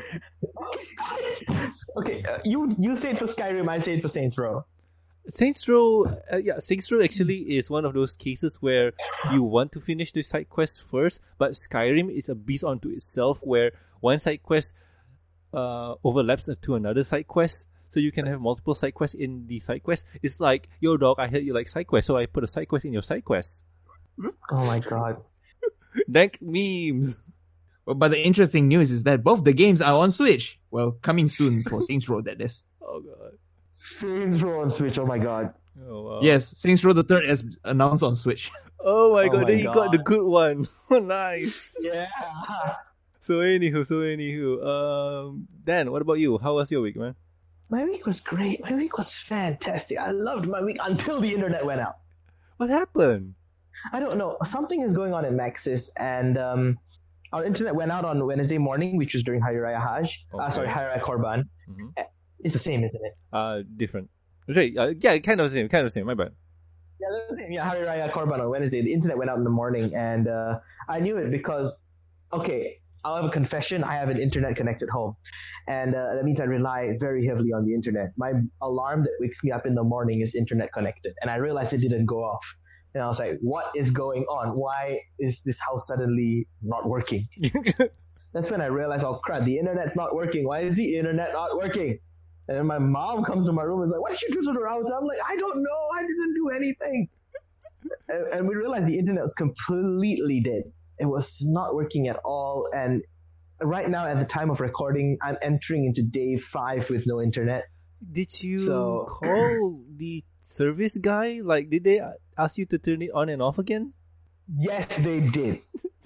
Okay, uh, you you say it for Skyrim, I say it for Saints Row. Saints Row, uh, yeah, Saints Row actually is one of those cases where you want to finish the side quest first, but Skyrim is a beast unto itself where one side quest uh, overlaps to another side quest. So you can have multiple side quests in the side quest. It's like, yo dog, I heard you like side quests, so I put a side quest in your side quest. Oh my god. Dank memes. But the interesting news is that both the games are on Switch. Well, coming soon for Saints Row, that is. Oh god. Saints Row on Switch, oh my god. Oh wow. Yes, Saints Row the Third is announced on Switch. Oh my Oh god, my then you got the God. good one. Nice. Yeah. So anywho, so anywho, um, Dan, what about you? How was your week, man? My week was great. My week was fantastic. I loved my week until the internet went out. What happened? I don't know. Something is going on in Maxis, and um, our internet went out on Wednesday morning, which was during Hari Raya Hajj. Uh, Okay. sorry, Hari Raya Korban. Mhm. It's the same, isn't it? Uh, different. Sorry, uh, yeah, kind of the same, kind of the same. My bad. Yeah, they're the same. Yeah, Hari Raya Korban on Wednesday. The internet went out in the morning, and uh, I knew it because, okay, I'll have a confession. I have an internet connected home, and uh, that means I rely very heavily on the internet. My alarm that wakes me up in the morning is internet connected, and I realized it didn't go off. And I was like, what is going on? Why is this house suddenly not working? That's when I realized, oh crap, the internet's not working. Why is the internet not working? And then my mom comes to my room and is like, what did you do to the router? I'm like, I don't know. I didn't do anything. and, and we realized the internet was completely dead. It was not working at all. And right now, at the time of recording, I'm entering into day five with no internet. Did you So- call the service guy? Like, did they ask you to turn it on and off again? Yes, they did.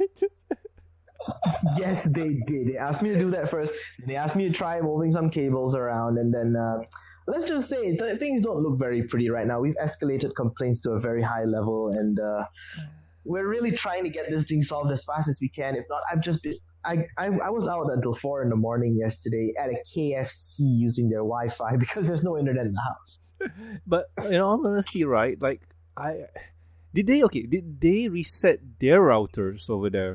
Yes, they did. They asked me to do that first. And they asked me to try moving some cables around. And then, uh, let's just say, th- things don't look very pretty right now. We've escalated complaints to a very high level. And uh, we're really trying to get this thing solved as fast as we can. If not, I've just been... I, I, I was out until four in the morning yesterday at a K F C using their Wi-Fi because there's no internet in the house. But in all honesty, right? Like, I did they okay? Did they reset their routers over there?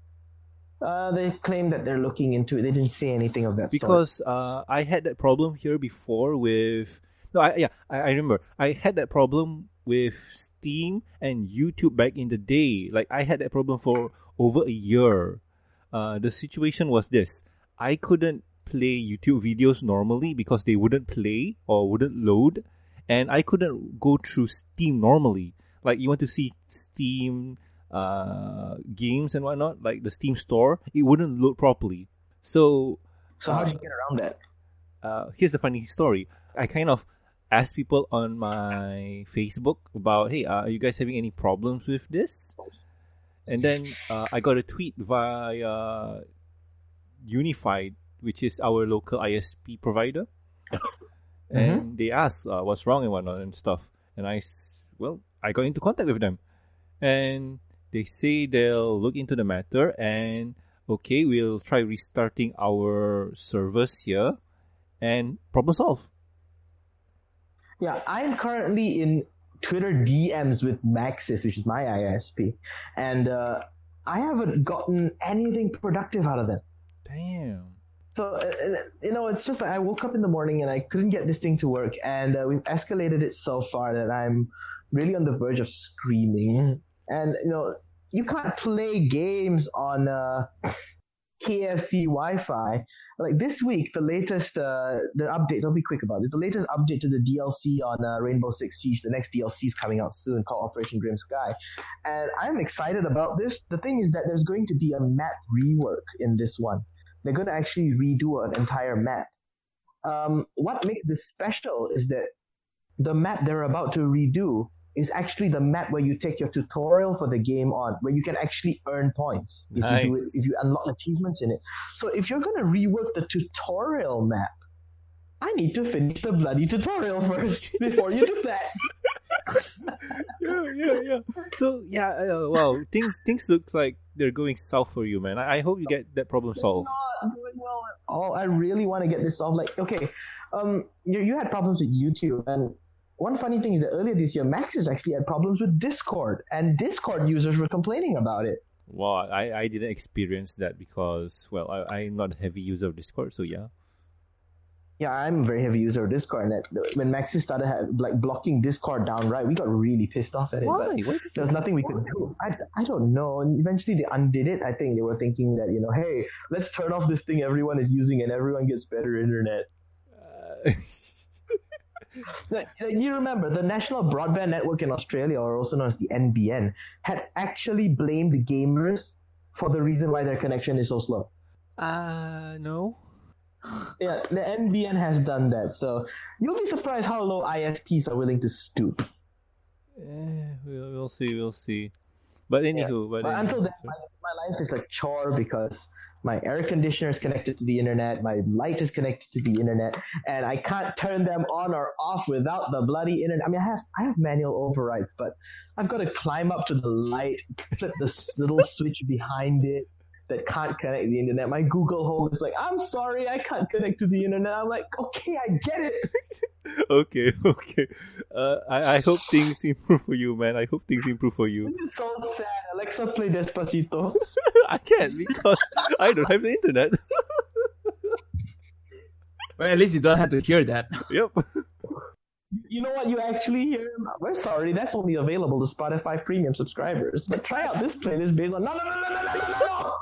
Uh, they claim that they're looking into it. They didn't say anything of that sort. Because uh, I had that problem here before with no, I, yeah, I, I remember I had that problem with Steam and YouTube back in the day. Like I had that problem for over a year. Uh, the situation was this: I couldn't play YouTube videos normally because they wouldn't play or wouldn't load, and I couldn't go through Steam normally. Like you want to see Steam uh, games and whatnot, like the Steam store, it wouldn't load properly. So, So how did you get around that? uh, here's the funny story. I kind of asked people on my Facebook about, hey, uh, are you guys having any problems with this? And then uh, I got a tweet via Unified, which is our local I S P provider. And mm-hmm. they asked uh, what's wrong and whatnot and stuff. And I, well, I got into contact with them. And they say they'll look into the matter and, okay, we'll try restarting our servers here and problem solve. Yeah, I'm currently in Twitter D Ms with Maxis, which is my I S P, and uh, I haven't gotten anything productive out of them. Damn. So, uh, you know, it's just like I woke up in the morning and I couldn't get this thing to work, and uh, we've escalated it so far that I'm really on the verge of screaming. And, you know, you can't play games on uh, K F C Wi-Fi. Like this week, the latest, uh, the updates, I'll be quick about this, the latest update to the D L C on uh, Rainbow Six Siege, the next D L C is coming out soon called Operation Grim Sky. And I'm excited about this. The thing is that there's going to be a map rework in this one. They're going to actually redo an entire map. Um, what makes this special is that the map they're about to redo is actually the map where you take your tutorial for the game on, where you can actually earn points if Nice. you do it, if you unlock achievements in it. So if you're gonna rework the tutorial map, I need to finish the bloody tutorial first before you do that. yeah, yeah, yeah. So yeah, uh, wow, things things look like they're going south for you, man. I, I hope you get that problem solved. Not doing well at all. I really want to get this solved. Like, okay, um, you you had problems with YouTube, and one funny thing is that earlier this year, Maxis actually had problems with Discord, and Discord users were complaining about it. Well, I, I didn't experience that because, well, I, I'm not a heavy user of Discord, so yeah. Yeah, I'm a very heavy user of Discord, and that, when Maxis started have, like blocking Discord downright, we got really pissed off at it. Why? But Why did there was nothing we could do. I, I don't know. And eventually they undid it. I think they were thinking that, you know, hey, let's turn off this thing everyone is using and everyone gets better internet. Uh, Like, you remember, the National Broadband Network in Australia, or also known as the N B N, had actually blamed gamers for the reason why their connection is so slow. uh, no. Yeah, the N B N has done that, so you'll be surprised how low I S Ps are willing to stoop. Eh, we'll, we'll see, we'll see. But anywho, Yeah. but, But anywho, until then, sorry. my, my life is a chore because my air conditioner is connected to the internet, my light is connected to the internet, and I can't turn them on or off without the bloody internet. I mean, I have I have manual overrides, but I've got to climb up to the light, flip this little switch behind it that can't connect to the internet. My Google Home is like, I'm sorry, I can't connect to the internet. I'm like, okay, I get it. Okay, okay. Uh, I, I hope things improve for you, man. I hope things improve for you. This is so sad. Alexa, play Despacito. I can't because I don't have the internet. Well, at least you don't have to hear that. Yep. You know what you actually hear? We're sorry, that's only available to Spotify premium subscribers. But try out this playlist based on no, no, no, no, no, no, no, no.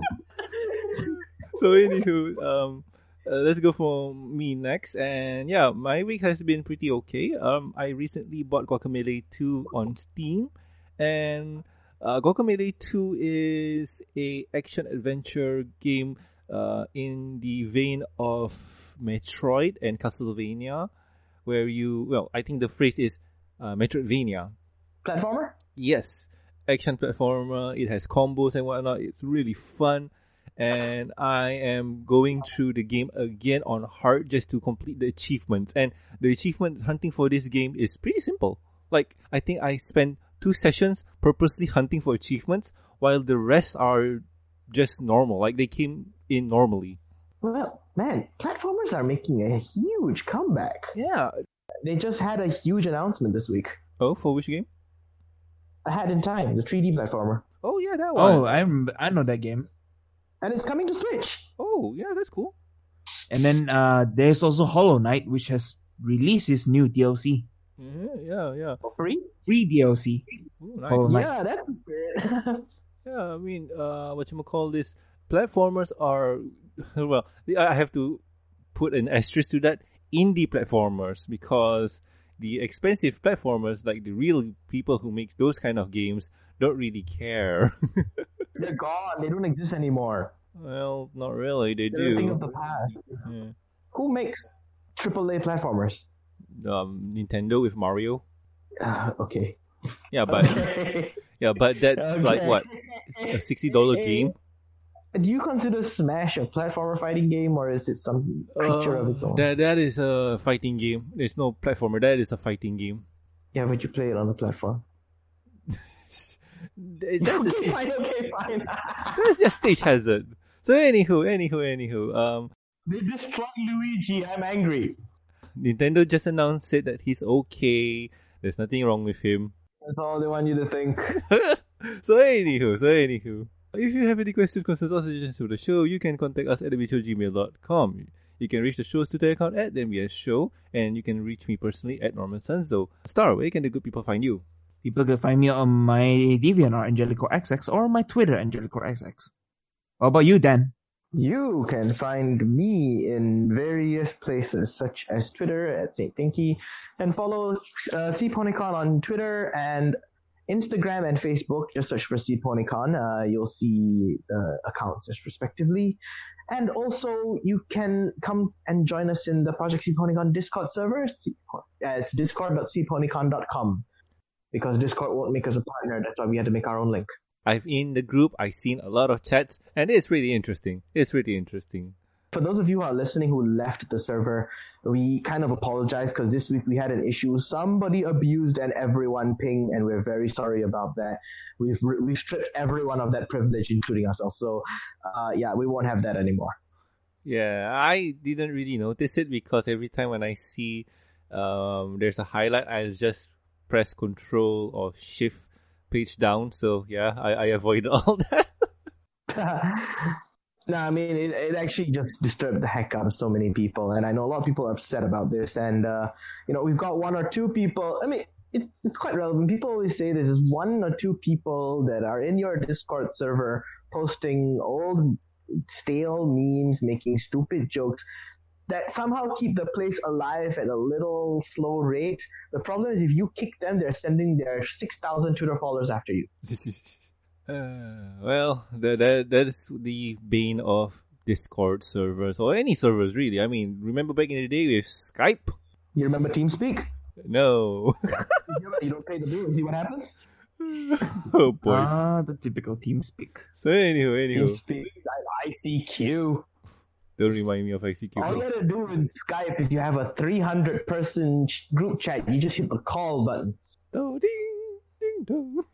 So anywho, um, uh, let's go for me next. And yeah, my week has been pretty okay. Um, I recently bought Guacamelee two on Steam, and uh, Guacamelee two is a action adventure game uh, in the vein of Metroid and Castlevania, where you, well, I think the phrase is uh, Metroidvania. Platformer? Yes, action platformer. It has combos and whatnot. It's really fun. And I am going through the game again on hard just to complete the achievements. And the achievement hunting for this game is pretty simple. Like, I think I spent two sessions purposely hunting for achievements, while the rest are just normal. Like, they came in normally. Well, man, platformers are making a huge comeback. Yeah. They just had a huge announcement this week. Oh, for which game? A Hat in Time, the three D platformer. Oh, yeah, that one. Oh, I remember, I know that game. And it's coming to Switch. Oh, yeah, that's cool. And then uh, there's also Hollow Knight, which has released its new D L C. Mm-hmm. Yeah, yeah. For free? Free D L C. Ooh, nice. Hollow Knight. Yeah, that's the spirit. Yeah, I mean, uh, whatchamacall this, platformers are, well, I have to put an asterisk to that, indie platformers, because the expensive platformers, like the real people who makes those kind of games, don't really care. They're gone. They don't exist anymore. Well, not really, they They're a thing do. of the past. Yeah. Who makes triple A platformers? Um, Nintendo with Mario. Uh, okay. Yeah, but Okay. yeah, but that's Okay. like what, a sixty dollar game. Do you consider Smash a platformer fighting game, or is it some creature of its Uh, own? That that is a fighting game. There's no platformer. That is a fighting game. Yeah, but you play it on the platform. That's okay, a, fine, okay, fine. that's just stage hazard. So anywho, anywho, anywho, um, They destroyed Luigi. I'm angry. Nintendo just announced said that he's okay. There's nothing wrong with him. That's all they want you to think. So anywho, so anywho, if you have any questions, concerns, or suggestions for the show, you can contact us at the beach gmail dot com. You can reach the show's Twitter account at the M B S Show, and you can reach me personally at Norman Sanzo. Star, where can the good people find you? People can find me on my DeviantArt, AngelicoXX, or my Twitter, AngelicoXX. How about you, Dan? You can find me in various places, such as Twitter at Saint Pinky, and follow uh, CPonyCon on Twitter and Instagram and Facebook. Just search for CPonyCon. Uh, you'll see the accounts as respectively. And also, you can come and join us in the Project CPonyCon Discord server. Uh, it's discord dot c ponycon dot com. because Discord won't make us a partner. That's why we had to make our own link. I've in the group, I've seen a lot of chats, and it's really interesting. It's really interesting. For those of you who are listening who left the server, we kind of apologize because this week we had an issue. Somebody abused an everyone ping, and we're very sorry about that. We've we've stripped everyone of that privilege, including ourselves. So, uh, yeah, we won't have that anymore. Yeah, I didn't really notice it because every time when I see um, there's a highlight, I'll just press Control or Shift page down. So, yeah, I, I avoid all that. No, I mean, it, it actually just disturbed the heck out of so many people. And I know a lot of people are upset about this. And, uh, you know, we've got one or two people. I mean, it, it's quite relevant. People always say this is one or two people that are in your Discord server posting old, stale memes, making stupid jokes that somehow keep the place alive at a little slow rate. The problem is if you kick them, they're sending their six thousand Twitter followers after you. Uh, well, that, that that is the bane of Discord servers or any servers really. I mean, remember back in the day with Skype? You remember TeamSpeak? No. You don't pay the bill and see what happens? Oh boy. Ah, the typical TeamSpeak. So anywho, anywho. TeamSpeak, I C Q. Don't remind me of I C Q. All you gotta do in Skype is you have a three hundred person group chat. You just hit the call button. Oh, ding, ding, dong.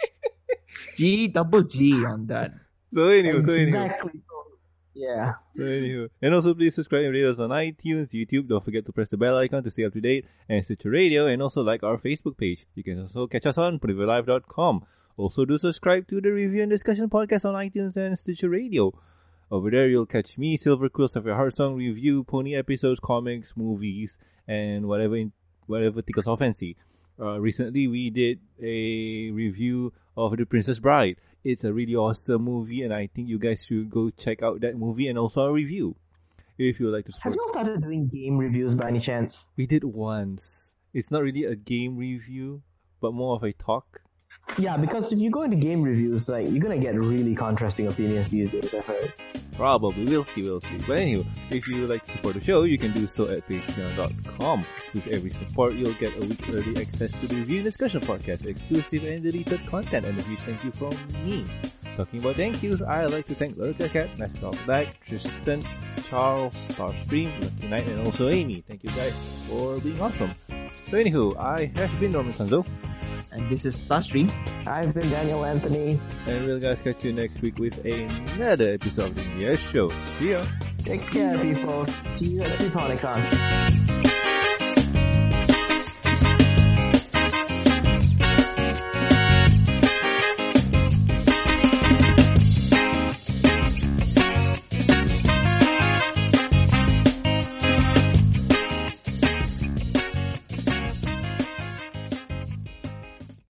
G double G on that. So anywho, so anywho. Exactly. Yeah. So anywho. And also please subscribe and rate us on iTunes, YouTube. Don't forget to press the bell icon to stay up to date. And Stitcher Radio. And also like our Facebook page. You can also catch us on ponyville live dot com. Also do subscribe to the Review and Discussion podcast on iTunes and Stitcher Radio. Over there you'll catch me, Silver Quills of your Heart Song review, pony episodes, comics, movies, and whatever in, whatever tickles our fancy. Uh, recently we did a review of The Princess Bride. It's a really awesome movie, and I think you guys should go check out that movie and also our review. If you would like to support. Have you all started doing game reviews by any chance? We did once. It's not really a game review, but more of a talk. Yeah, because if you go into game reviews, like you're gonna get really contrasting opinions these days, I've heard. Probably. We'll see, we'll see. But anyway, if you would like to support the show, you can do so at patreon dot com. With every support, you'll get a week early access to the Review and Discussion podcast, exclusive and deleted content, and a huge thank you from me. Talking about thank yous, I'd like to thank Lurka Cat, Master of Black, Tristan, Charles, Starstream, Lucky Knight, and also Amy. Thank you guys for being awesome. So anywho, I have been Norman Sanzo. And this is Starstream. I've been Daniel Anthony. And we'll guys catch you next week with another episode of the N D S Show. See ya! Take care, people. See you at CPonyCon.